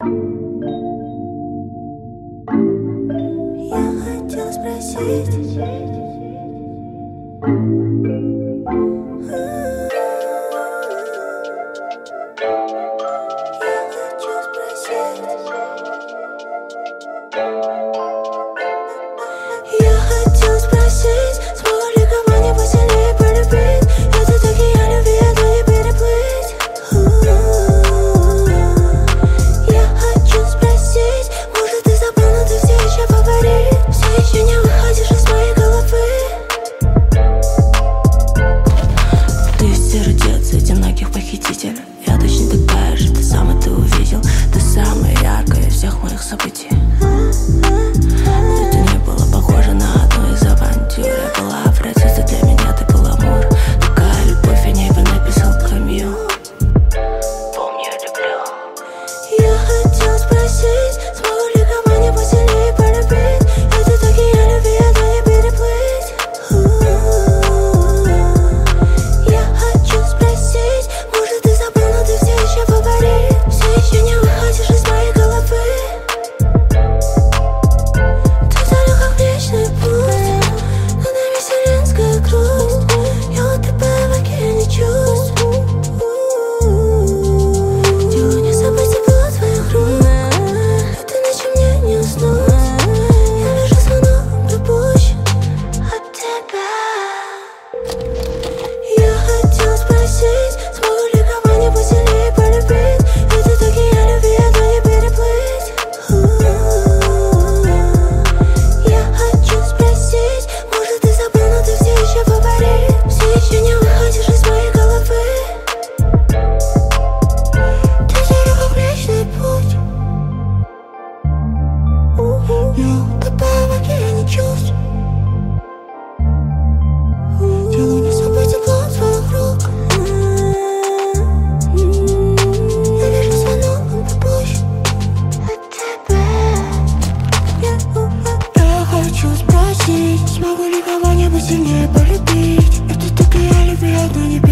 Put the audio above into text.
Я хотел спросить. Я хотел спросить, смогу ли кого-нибудь сильнее полюбить? Этот океан любви одной не переплыть. Я хочу спросить, может ты забыл, но ты все еще фаворит? Все еще не выходишь из моей головы. Ты сердец одиноких похититель. Я точно такая же, ты сам это увидел. Ты самая яркая из всех моих событий. Это не было похоже на одну из авантюр. Я была француза, для меня ты был амур. Такая любовь, о ней бы написал Камью. Помню, я люблю. Я хотел спросить, смогу ли кого-нибудь сильнее полюбить? Этот океан любви одной не переплыть. Я хочу спросить, может ты забыл, но ты все еще фаворит? Все еще не выходишь из моей головы. Ты далек как Млечный Путь, над нами вселенская грусть. Я утопаю в океане чувств. Делаю не забыть тепло твоих рук. Этой ночью мне не уснуть. Я лежу звонок пропущен от тебя. Я хотел спросить, смогу ли кого-нибудь сильнее полюбить? Этот океан любви одной не переплыть. Я хочу спросить, может ты забыл, но ты все еще фаворит? Все еще не выходишь из моей головы. Ты далек как Млечный Путь. Я утопаю в океане чувств. Делаю не забыть тепло твоих рук. Я вижу звонок, он пропущен от тебя. Я хочу спросить, смогу ли кого-нибудь сильнее полюбить? Этот океан любви одной не